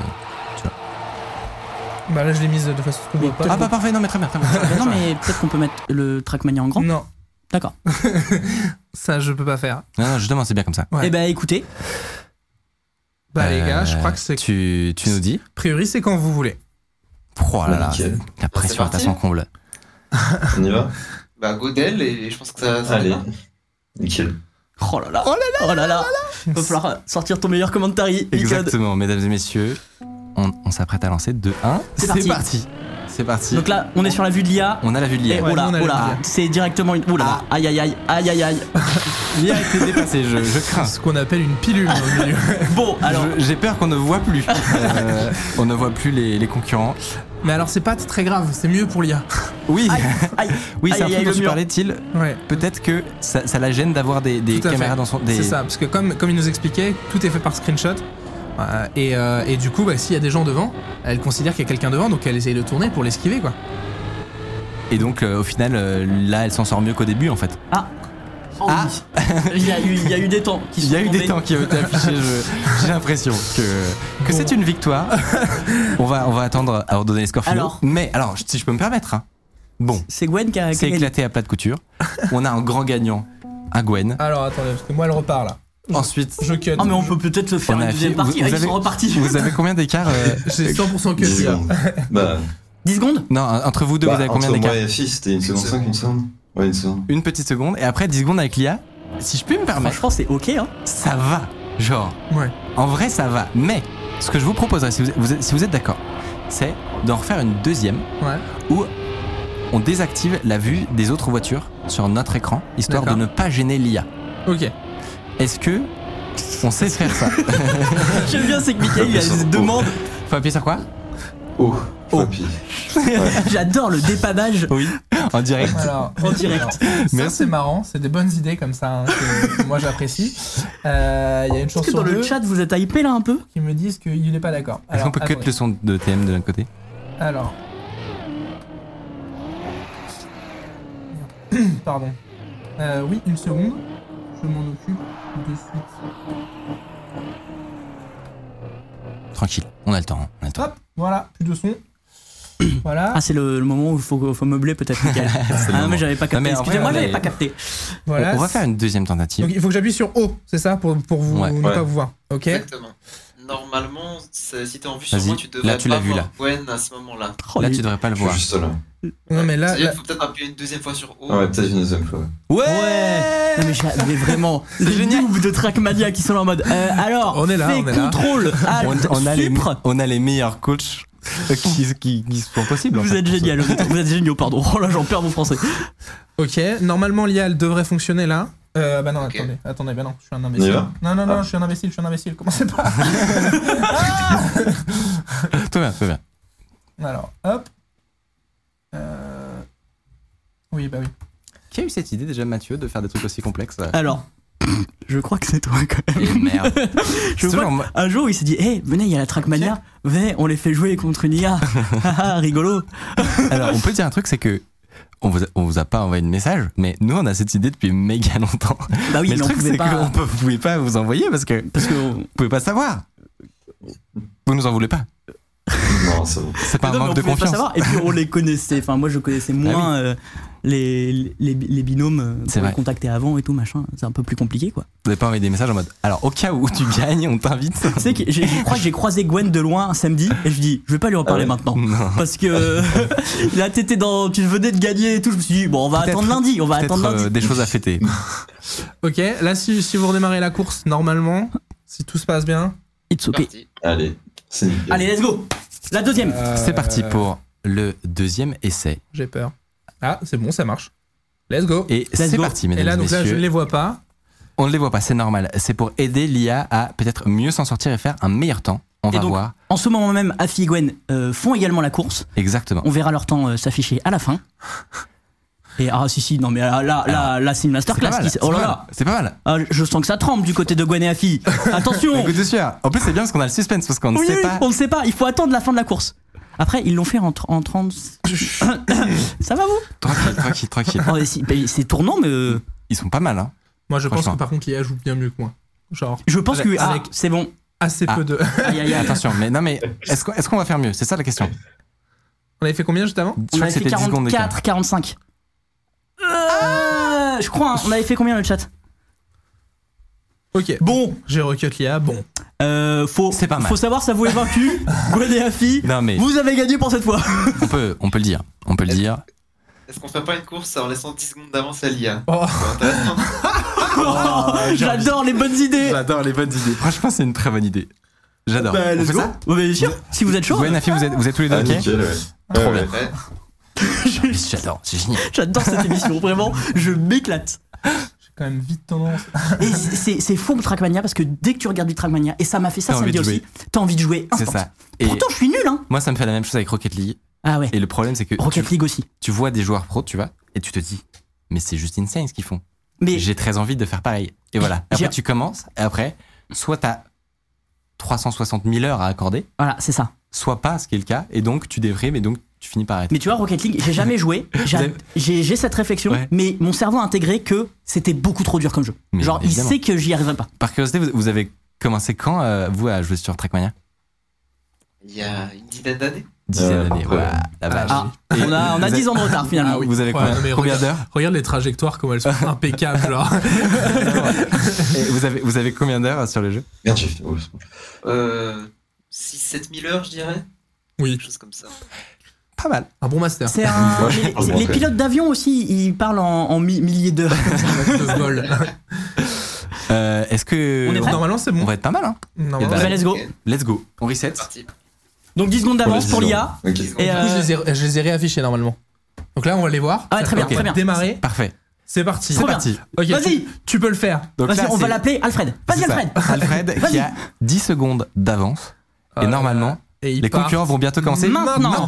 Bah là, je l'ai mise de façon qu'on voit pas. Ah, bah parfait, non, mais très bien, très bien. Non, mais peut-être qu'on peut mettre le Trackmania en grand. Non, D'accord. ça, je peux pas faire. Non, justement, c'est bien comme ça. Ouais. Eh ben, écoutez, Bah, les gars, je crois que c'est. Tu nous dis. A priori, c'est quand vous voulez. Oh là là, Nickel. la pression est à parti. son comble. On y va? Bah, Godel, et je pense que ça Allez. démarre. Nickel. oh là là, va falloir sortir ton meilleur commentary, Icode. Exactement, mesdames et messieurs, on s'apprête à lancer 2-1. C'est parti. C'est parti. Donc là, on est sur la vue de l'IA. On a la vue de Et l'IA. Ouais, oh là, nous, on a oh la là, vue de l'IA. c'est directement une. Oh là, aïe aïe aïe, aïe aïe aïe. L'IA a été dépassée, je crains. Ce qu'on appelle une pilule dans le milieu. Bon, alors. J'ai peur qu'on ne voit plus. On ne voit plus les concurrents. Mais alors, c'est pas très grave, c'est mieux pour l'IA. Oui, Aïe, aïe. oui, c'est un aïe, truc aïe, dont le tu mur. parlais, Thiel. Ouais. Peut-être que ça la gêne d'avoir des Tout à caméras fait. dans son. C'est ça, parce que comme il nous expliquait, tout est fait par screenshot. Et du coup, bah, s'il y a des gens devant, elle considère qu'il y a quelqu'un devant, donc elle essaye de tourner pour l'esquiver, quoi. Et donc, au final, là, elle s'en sort mieux qu'au début, en fait. Oh Ah. oui. Il y a eu des temps qui Il sont y a eu des tombés. temps qui ont été affichés. J'ai l'impression que c'est une victoire. On va attendre à ordonner les scores finaux. Alors. Mais alors, si je peux me permettre, hein. Bon, C'est Gwen qui a c'est gagné. éclaté à plat de couture. On a un grand gagnant, un Gwen. Alors, attendez, parce que moi, elle repart, là. Ensuite, Je cut. Ah mais on peut peut-être se faire on a une deuxième fait- partie. vous Ah, ils avez- sont repartis. vous avez combien d'écart J'ai 100% cut, 10 l'IA. secondes. Bah, 10 secondes. Non, entre vous deux, bah, vous avez combien entre d'écart moi et FI, c'était une seconde 5, une seconde? Ouais, une seconde. Une petite seconde. Et après 10 secondes avec l'IA. Si je puis me permettre, Franchement, c'est ok. Hein. ça va. Genre, Ouais. en vrai, ça va. Mais ce que je vous proposerais, si vous êtes d'accord, c'est d'en refaire une deuxième Ouais. où on désactive la vue des autres voitures sur notre écran, histoire de D'accord. ne pas gêner l'IA. Ok. Est-ce que on sait faire ça? J'aime bien, c'est que Mickaël il a Appuie sur des O. demandes. Faut appuyer sur quoi? Oh, faut appuyer. J'adore le dépannage Oui, en direct. Alors, en direct. alors, ça Merci. c'est marrant, c'est des bonnes idées comme ça hein, que moi j'apprécie. Il y a une Est-ce que chanson dans le chat vous êtes hypé là un peu? qui me disent qu'il n'est pas d'accord. Est-ce qu'on peut cut attendez. le son de TM de notre côté? Alors. Pardon. Oui, une seconde. Je m'en occupe de suite. Tranquille, on a le temps. On a le temps. Hop, voilà, plus de son. Voilà, Ah, c'est le moment où il faut meubler peut-être, Mickaël. Ah, mais j'avais pas Non, mais capté. en vrai, Excusez-moi, on j'avais est- pas capté. voilà. On va faire une deuxième tentative. Donc il faut que j'appuie sur O, c'est ça, pour vous Ouais. ne pas vous voir. Ok. Exactement. Normalement, si t'es en vue sur Vas-y, moi, tu devrais là, tu l'as pas vu, voir là. Gwen à ce moment-là. Oh, Là, lui. tu devrais pas le Je suis voir. juste là. Non mais là, C'est-à-dire là- qu'il faut peut-être appuyer une deuxième fois sur O. Ah ouais, peut-être une deuxième fois. Ouais. Non, mais vraiment, les noobs de Trackmania qui sont là en mode. Alors, On est là, fais on est là. contrôle, alt, supre. on a les meilleurs coachs qui sont possibles. en Vous fait, êtes pour génial, vous êtes géniaux, pardon. Oh là, j'en perds mon français. ok. Normalement l'IA elle devrait fonctionner là. Bah non, Ok. attendez, bah non, je suis un On y imbécile. va Non, je suis un imbécile, commencez pas. ça. Tout bien, tout bien. Alors, hop. Oui, bah oui. Qui a eu cette idée déjà, Mathieu, de faire des trucs aussi complexes? Alors, je crois que c'est toi quand même. Et merde. Je C'est vois toujours moi. un jour, il s'est dit, hey, venez, il y a la Trackmania, venez, on les fait jouer contre une IA. Haha, rigolo. Alors, on peut dire un truc, c'est que on vous a pas envoyé de message, mais nous, on a cette idée depuis méga longtemps. Bah oui, mais le on truc, pouvait c'est pas. qu'on vous pouvez pas vous envoyer parce que Parce que. vous pouvez pas savoir. Vous nous en voulez pas. Non, c'est bon. C'est pas Non, un mais manque on de pouvait pas confiance. savoir. Et puis on les connaissait. Enfin, moi, je connaissais moins les binômes C'est pour les vrai. contacter avant et tout, machin. C'est un peu plus compliqué, quoi. Vous n'avez pas envoyé des messages en mode. Alors, au cas où tu gagnes, on t'invite. Tu sais que je crois que j'ai croisé Gwen de loin un samedi et je dis, je vais pas lui en parler ouais maintenant. Non. Parce que là, tu venais de gagner et tout. Je me suis dit, bon, on va Peut-être- attendre lundi. On va Peut-être attendre lundi. des choses à fêter. Ok, là si vous redémarrez la course normalement, si tout se passe bien. It's okay. Parti. Allez, c'est nickel. Allez, let's go. La deuxième. C'est parti pour le deuxième essai. J'ai peur. Ah, c'est bon, ça marche. Let's go. Et Let's c'est go. parti, Et mesdames là, et donc là, je messieurs. ne les vois pas. On ne les voit pas, c'est normal. C'est pour aider l'IA à peut-être mieux s'en sortir et faire un meilleur temps. On Et va donc, voir. En ce moment même, Afi et Gwen font également la course. Exactement. On verra leur temps s'afficher à la fin. Et ah si, non mais là c'est une masterclass. C'est pas mal, Oh là c'est pas là. mal, c'est pas mal. Ah, je sens que ça tremble du côté de Gwen et Afi. Attention. Écoute, c'est sûr. En plus, c'est bien parce qu'on a le suspense, parce qu'on ne Oui, sait oui, pas. on ne sait pas. Il faut attendre la fin de la course. Après, ils l'ont fait en 30. Ça va vous? Tranquille. Oh, c'est tournant, mais Ils sont pas mal, hein. Moi, je pense Franchement. que par contre, l'IA joue bien mieux que moi. Genre, je pense que avec c'est bon. assez Ah. peu de. Aïe, aïe, aïe. Attention, mais est-ce qu'on va faire mieux? C'est ça la question. On avait fait combien juste avant? Je On crois avait que fait c'était 10 secondes d'écart. 44, 45. Je crois, hein, on avait fait combien dans le chat? Ok. Bon, J'ai recut l'IA. Bon. C'est pas mal. Faut savoir, ça vous est vaincu. Gwen et Afi, Non, mais vous avez gagné pour cette fois. on peut le dire. On peut le dire. Est-ce qu'on fait pas une course en laissant 10 secondes d'avance à l'IA? Oh. C'est intéressant. J'adore les bonnes idées. J'adore les bonnes idées. Franchement, c'est une très bonne idée. J'adore. Bah, On let's fait go. ça? Ouais, bien sûr, si vous êtes chaud. Gwen, Nafi, vous êtes tous les deux Ah, ok? nickel, ouais. Trop Ouais, bien. ouais. Ouais. J'adore, c'est génial. J'adore cette émission, vraiment, je m'éclate. J'ai quand même vite tendance. Et c'est faux le Trackmania parce que dès que tu regardes du Trackmania, et ça m'a fait ça T'as envie samedi de aussi, t'as envie de jouer C'est instant. ça. Et Pourtant, je suis nul, hein. moi, ça me fait la même chose avec Rocket League. Ah ouais, Et le problème, c'est que Rocket League aussi. tu vois des joueurs pros, tu vois, et tu te dis, mais c'est juste insane ce qu'ils font. Mais J'ai très envie de faire pareil. Et voilà. Après, J'ai- tu commences, et après, soit t'as 360 000 heures à accorder, voilà, c'est ça. soit pas, ce qui est le cas, et donc tu déprimes, et donc tu finis par arrêter. Mais tu vois, Rocket League, j'ai jamais joué. J'ai cette réflexion, Ouais. mais mon cerveau a intégré que c'était beaucoup trop dur comme jeu. Mais Genre, évidemment. il sait que j'y arriverai pas. Par curiosité, vous avez commencé quand, vous, à jouer sur Trackmania? Il y a une dizaine d'années. Dizaine d'années. après, Ouais, la vache. Ah, Et on a vous 10 ans de retard finalement. Ah oui. Vous avez Ouais, combien, non, mais combien d'heures? Regarde les trajectoires, comment elles sont impeccables. Genre. Et vous avez combien d'heures sur le jeu? Merde, j'ai fait. Oh, c'est bon. 6-7 000 heures, je dirais. Oui, Quelque chose comme ça. Pas mal. un bon master. C'est un. Ouais, je les pense les bon, pilotes d'avion aussi, ils parlent en milliers d'heures. De vol. Est-ce que On est prêt Normalement, c'est on bon. va être pas mal, hein? Normalement, Eh ben, Bah, let's go. Ok, Let's go. On reset. c'est parti. Donc 10 secondes d'avance pour l'IA. Ok. Et du coup, je les ai réaffichés normalement. Donc là, on va les voir. Ah ouais, très bien, Ok. très bien. Démarrer. Parfait. C'est parti. C'est Trop bien. parti. Ok, Vas-y. tu peux le faire. Donc Vas-y, là, on va c'est- l'appeler Alfred. Vas-y, c'est ça. Alfred. Alfred qui a 10 secondes d'avance. Et normalement, Et il les part. concurrents vont bientôt commencer. Maintenant.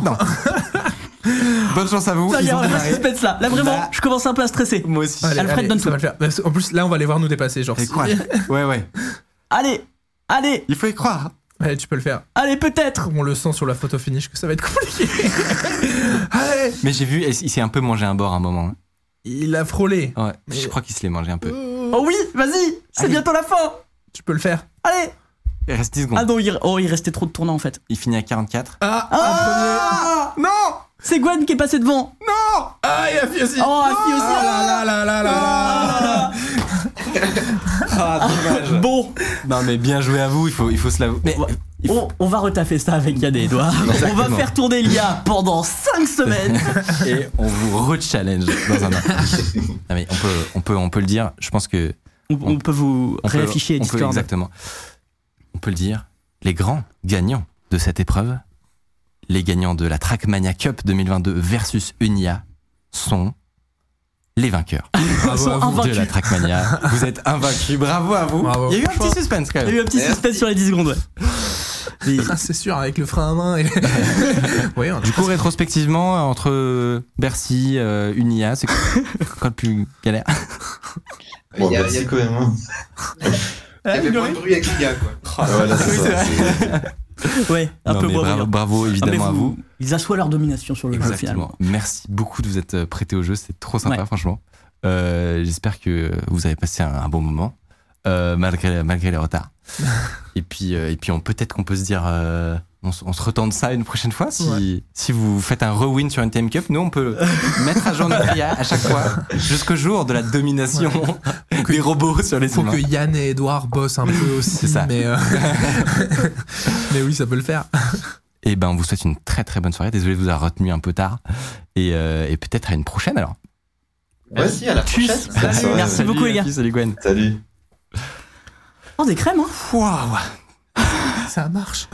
Bonne chance à vous. Ça y Ils est, ont on a le démarré. suspense là. Là, vraiment, Là. je commence un peu à stresser. Moi aussi. Allez, Alfred, allez, donne ça tout. va le faire. Parce qu'en plus, là, on va les voir nous dépasser. Genre, Et si- quoi Ouais. Allez, allez, Il faut y croire. Allez, tu peux le faire. allez, peut-être. On le sent sur la photo finish que ça va être compliqué. Allez. Mais j'ai vu, il s'est un peu mangé un bord à un moment. Il a frôlé. Ouais. Mais- Je crois qu'il se l'est mangé un peu. Oh oui, vas-y, c'est Allez. bientôt la fin. Tu peux le faire. Allez. Il reste 10 secondes. Ah non, il restait trop de tournants en fait. Il finit à 44. Ah, Ah non, c'est Gwen qui est passé devant. Ah, et Afi aussi. Oh, Afi aussi. Ah là là là là là. Ah, dommage. Bon, Non, mais bien joué à vous, il faut se l'avouer. Mais on va retaffer ça avec Yann et Edouard. On va Exactement. faire tourner l'IA pendant 5 semaines. et on vous re-challenge dans un an. Non, mais on peut le dire, je pense que. On peut vous on peut- réafficher on peut, Discord. exactement. On peut le dire, les grands gagnants de cette épreuve, les gagnants de la Trackmania Cup 2022 versus Unia, sont les vainqueurs Ils sont de la invaincus. Trackmania. Vous êtes invaincus, bravo à vous. Bravo. Il y a eu un petit suspense quand Il y a même. eu un petit suspense sur les 10 secondes, ouais. Mais- Ah, c'est sûr, avec le frein à main. Et... oui, on a Du coup, rétrospectivement, entre Bercy, Unia, c'est quoi le plus galère? Bon, Il y a- merci quand même. Hein. Il y avait moins de bruit avec l'IA, quoi. Ah, voilà, c'est Oui, ça. c'est Ouais, un Non, peu mais moins bravo, brillant. bravo Ah, mais évidemment à vous. Ils assoient leur domination sur le jeu finalement. Exactement. Merci beaucoup de vous être prêté au jeu, c'est trop sympa, Ouais. franchement. J'espère que vous avez passé un bon moment, malgré les retards. et puis peut-être qu'on peut se dire, on se retente ça une prochaine fois. Si vous faites un re-win sur une TM Cup, nous on peut mettre à jour notre IA à chaque fois, jusqu'au jour de la domination des robots sur les faut humains. que Yann et Edouard bossent un peu aussi. C'est ça. Mais, mais oui, ça peut le faire. Et ben on vous souhaite une très très bonne soirée. Désolé de vous avoir retenu un peu tard. Et peut-être à une prochaine alors. Merci, à la Tchuss. prochaine. Salut. Merci beaucoup les gars. Salut Gwen. Salut. Oh, des crèmes, hein. Waouh. Ça marche.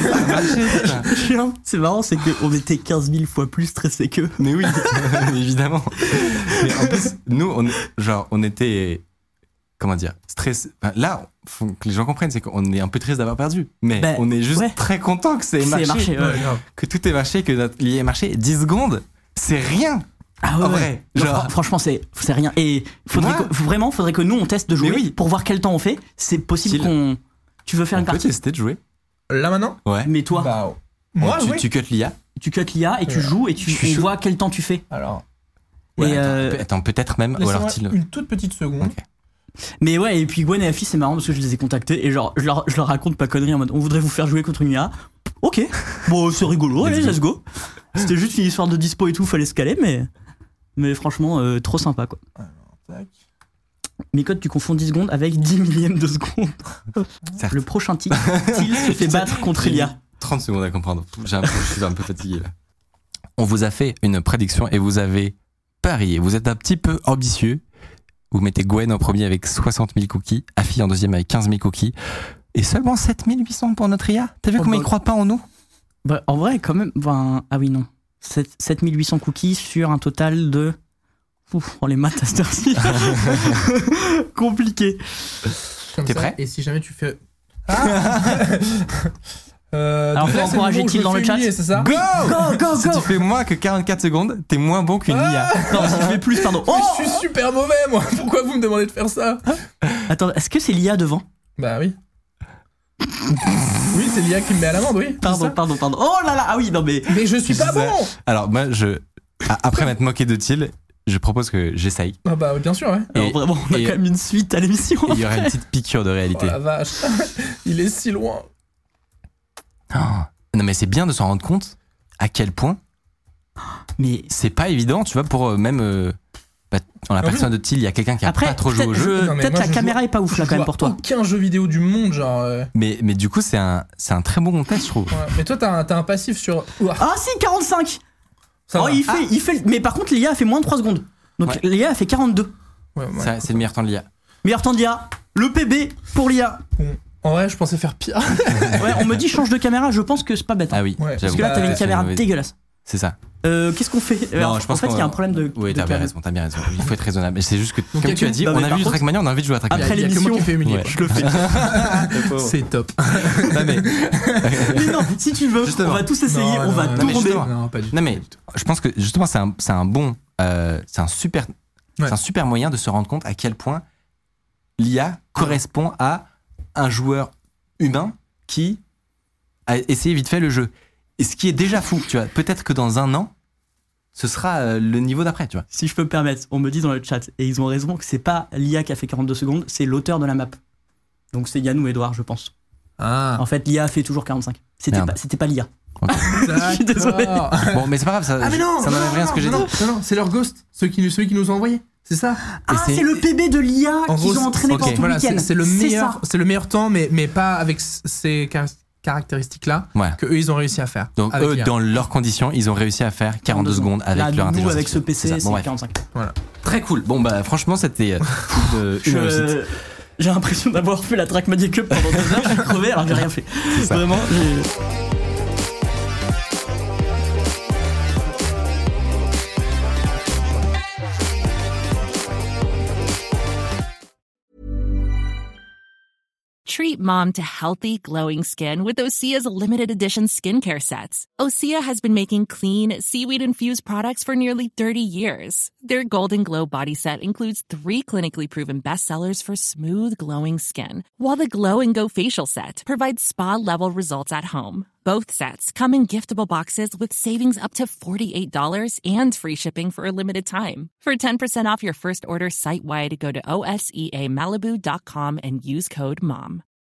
C'est marrant, c'est qu'on était 15 000 fois plus stressés qu'eux. Mais oui, évidemment. Mais en plus, nous, on était, comment dire, stressés. Enfin, là, faut que les gens comprennent, c'est qu'on est un peu triste d'avoir perdu. Mais Ben, on est juste ouais. très content que ça ait C'est marché. marché, ouais. Que tout ait marché, que notre lien ait marché. 10 secondes, c'est rien. Ah ouais, En ouais. vrai, Non, genre- franchement, c'est rien. Et faudrait Moi- faudrait que nous on teste de jouer Mais oui. pour voir quel temps on fait. C'est possible S'il- qu'on. Tu veux faire On une peut partie. tester de jouer. Là maintenant Ouais. Mais toi, Bah, moi, tu, oui. tu cut l'IA. tu cut l'IA et tu joues et Je suis on chaud. voit quel temps tu fais. Alors, Et, Attends, peut-être même. Ou alors laissez-moi tu une toute petite seconde. Ok. Mais ouais, et puis Gwen et Afi, c'est marrant parce que je les ai contactés et genre, je leur raconte pas connerie en mode on voudrait vous faire jouer contre une IA. Ok, bon, c'est rigolo, allez, let's go. C'était juste une histoire de dispo et tout, fallait se caler, mais franchement, trop sympa quoi. Tac. Micode, tu confonds 10 secondes avec 10 millièmes de seconde. Certes. Le prochain tic, Till se fait battre contre J'ai mis l'IA. 30 secondes à comprendre. Je suis un peu fatigué là. On vous a fait une prédiction et vous avez parié. Vous êtes un petit peu ambitieux. Vous mettez Gwen en premier avec 60 000 cookies, Afi en deuxième avec 15 000 cookies et seulement 7 800 pour notre IA. T'as vu Oh comment bah- ils croient pas en nous? Bah, en vrai, quand même, ah oui, non. 7800 cookies sur un total de. Ouf, oh, les maths à cette heure-ci. Compliqué. Comme T'es ça, prêt Et si jamais tu fais. Ah Alors, donc faut là, c'est encourager le moment où Till je dans me le fais chat. humilier, c'est ça Go Go, Si tu fais moins que 44 secondes, t'es moins bon qu'une IA. Non, si je fais plus, pardon. Mais Oh je suis super mauvais, moi. Pourquoi vous me demandez de faire ça Attends, est-ce que c'est l'IA devant? Bah oui. Oui, c'est l'IA qui me met à l'amende, oui. Pardon. Oh là là, ah oui, non mais. Mais je suis pas bon. Alors moi, après m'être moqué de Till, je propose que j'essaye. Ah bah bien sûr, ouais. Alors, vraiment, on a et- quand même une suite à l'émission. Et il y aura une petite piqûre de Oh réalité. la vache. Il est si loin. Oh. Non mais c'est bien de s'en rendre compte à quel point Mais c'est pas évident, tu vois, pour même dans la Ah oui. personne de Till, il y a quelqu'un qui a après, pas trop joué au peut-être jeu. Non, mais peut-être moi, la je caméra joue- est pas ouf là Je quand même joue à pour toi. Aucun jeu vidéo du monde, genre. Mais du coup, c'est un très bon test, je trouve. Ouais. Mais toi, t'as un passif sur. Ouah, Ah si, 45. ça Oh, va. il fait. Mais par contre, l'IA a fait moins de 3 secondes. Donc Ouais. l'IA a fait 42. Ouais, ouais. Ça, c'est le meilleur temps de l'IA. Meilleur temps d'IA. Le PB pour l'IA. En vrai, je pensais faire pire. Ouais, on me dit change de caméra, je pense que c'est pas bête. hein. Ah oui, Ouais. Parce j'avoue. que là, t'avais une c'est caméra mauvaise. dégueulasse. C'est ça. Qu'est-ce qu'on fait? Non, je pense en fait, il y a un problème de. Oui, t'as bien raison. Il faut être raisonnable. Mais c'est juste que, Donc, comme tu as dit, non, on mais a par vu contre, Trackmania, on a envie de jouer à Trackmania. Après Il y a que l'émission, moi qui fais humilier. Ouais. je le fais. C'est top. Non, mais Mais non, si tu veux, Justement. on va tous essayer, on va non, tout mais ronder. justement. Non, pas du tout. Non, mais je pense que justement, c'est un bon, c'est un super moyen de se rendre compte à quel point l'IA correspond à un joueur humain qui a essayé vite fait le jeu. Et ce qui est déjà fou, tu vois. Peut-être que dans un an, ce sera le niveau d'après, tu vois. Si je peux me permettre, on me dit dans le chat, et ils ont raison, que c'est pas l'IA qui a fait 42 secondes, c'est l'auteur de la map. Donc c'est Yann ou Edouard, je pense. Ah. En fait, l'IA fait toujours 45. C'était pas l'IA. Je suis désolé. Bon, mais c'est pas grave, ça, Ah mais non, ça n'enlève rien à ce que j'ai dit. Non, c'est leur ghost, celui qui nous ont envoyé. C'est ça. Ah, c'est le PB de l'IA En qu'ils gros, ont entraîné ok. pendant tout Voilà, le week-end. c'est le meilleur temps, mais pas avec ces caractéristiques-là Ouais. que eux ils ont réussi à faire. Donc avec eux, l'IA. dans leurs conditions, ils ont réussi à faire 42 secondes avec Là, leur nous, intelligence. avec ce PC, ça. c'est Bon, bref. 45. Voilà. Très cool. Bon, bah, franchement, c'était une réussite. J'ai l'impression d'avoir fait la Trackmania Cup pendant 2 heures, je suis crevé alors que j'ai rien fait. ça. Vraiment, Treat mom to healthy, glowing skin with Osea's limited edition skincare sets. Osea has been making clean, seaweed-infused products for nearly 30 years. Their Golden Glow body set includes 3 clinically proven bestsellers for smooth, glowing skin, while the Glow and Go facial set provides spa-level results at home. Both sets come in giftable boxes with savings up to $48 and free shipping for a limited time. For 10% off your first order site-wide, go to OSEAMalibu.com and use code MOM.